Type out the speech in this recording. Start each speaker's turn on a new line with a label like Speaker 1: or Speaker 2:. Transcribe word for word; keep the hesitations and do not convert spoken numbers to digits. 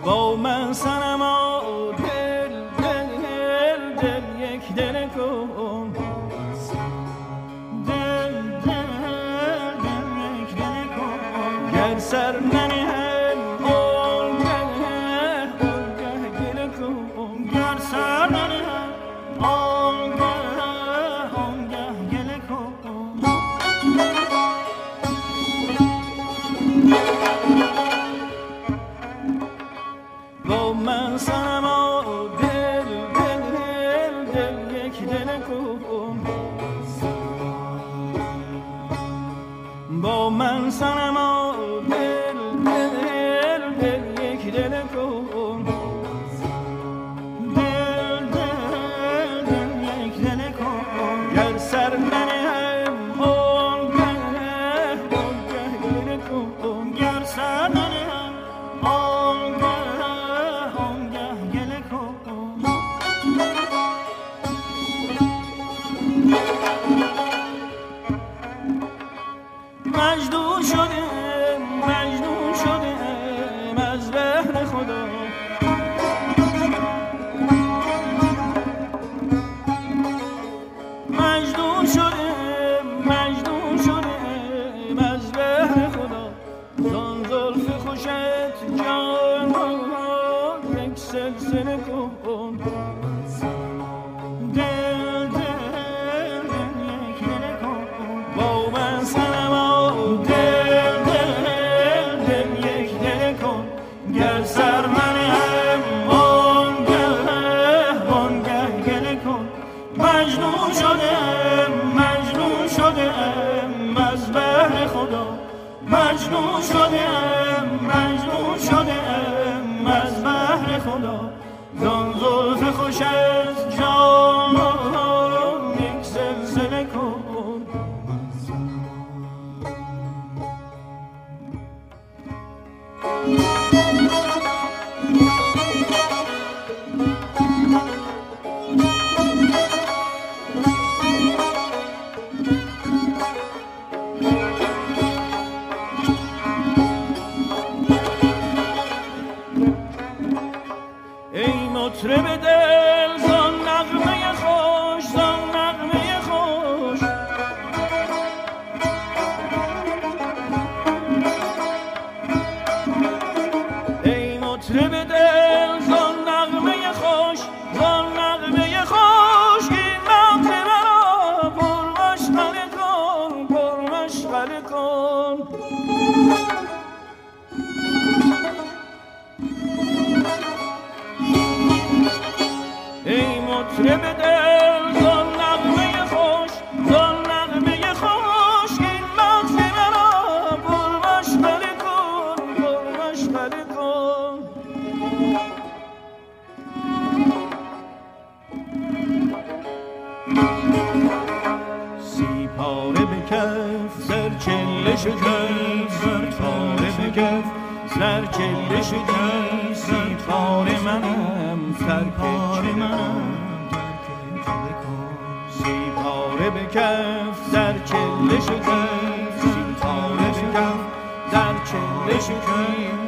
Speaker 1: با من صنما دل دل دل دل یک دل کن دل دل دل یک دل کن گر سر ننهم آنگه آنگه گل کن گر سر ننهم آنگه آنگه گل کن با من صنما دل دل دل دل یک دل کن با من صنما دل دل دل یک دل کن دل دل دل یک دل کن گر سر ننهم آنگه آنگه گل کن گر سر ننهم آنگه مجنون شده مجنون شده از بهر خدا مجنون شده مجنون شده از بهر خدا زان زلف خوشت جان یک سلسله کن دل دل دل یک دل کن با من صنما دل دل دل یک دل کن گر سر ننهم آنگه آنگه گل کن مجنون شدم مجنون شدم از بهر خدا مجنون شدم مجنون شدم از بهر خدا زان زلف خوش از جان یک سلسله کن ای مطرب دل زان نغمه خوش زان نغمه خوش ای مطرب دل زان نغمه خوش زان نغمه خوش این وقت مرا پر مشغله کن پر مشغله کن ای مطرب دل زان نغمه خوش زان نغمه خوش این مغز مرا پر مشغله کن پر مشغله کن سی پاره به کف زر چله شکست زر پاره به کف زر چله شکست سی پاره منم سرپاره منم سی پاره به کف زر چله شکست سی پاره به کف زر چله شکست